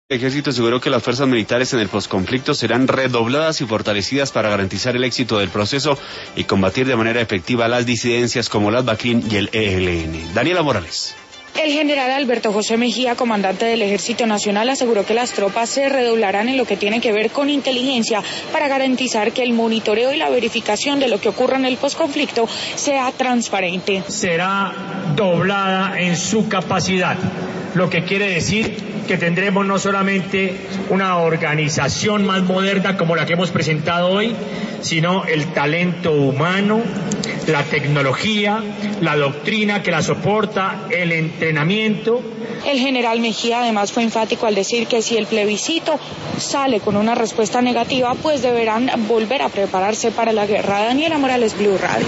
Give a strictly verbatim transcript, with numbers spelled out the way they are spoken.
El ejército aseguró que las fuerzas militares en el posconflicto serán redobladas y fortalecidas para garantizar el éxito del proceso y combatir de manera efectiva las disidencias como las BACRIM y el E L N. Daniela Morales. El general Alberto José Mejía, comandante del Ejército Nacional, aseguró que las tropas se redoblarán en lo que tiene que ver con inteligencia para garantizar que el monitoreo y la verificación de lo que ocurra en el posconflicto sea transparente. Será doblada en su capacidad, lo que quiere decir que tendremos no solamente una organización más moderna como la que hemos presentado hoy, sino el talento humano, la tecnología, la doctrina que la soporta, el entrenamiento. El general Mejía además fue enfático al decir que si el plebiscito sale con una respuesta negativa, pues deberán volver a prepararse para la guerra. Daniela Morales, Blue Radio.